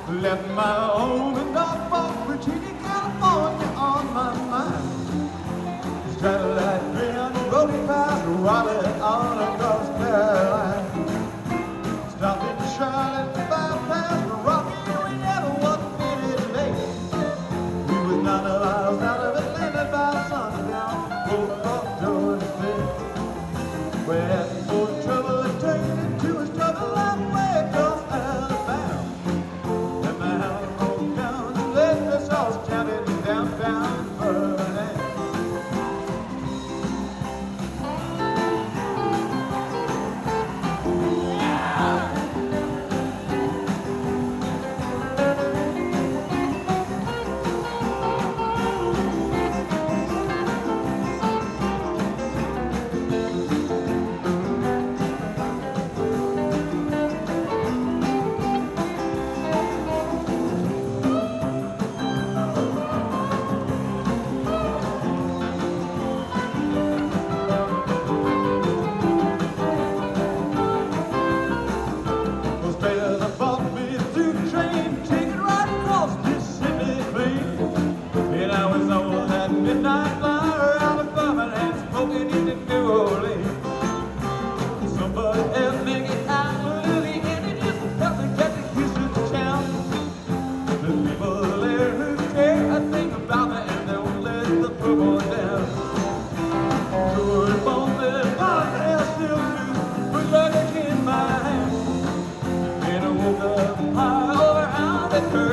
Left my home in Norfolk, Virginia, California on my mind. Straddled that grin, rolling past Raleigh on across Carolina. Stopped in Charlotte, bypassed Rocky, we never was a minute late. We was 9 miles out of Atlanta by sundown, both off Georgia State. We had more trouble than taking it to a struggle long way across Alabama. And my house broke down and left us all stranded downtown Birmingham. Midnight flyer out of Birmingham, smoking into New Orleans. Somebody else make it out of Lily, and it just helped me get the Houston town. The people there who care a thing about me, and they won't let the poor boy down. So if only one else still do, with luggage in my hand, and I woke up high over out at her.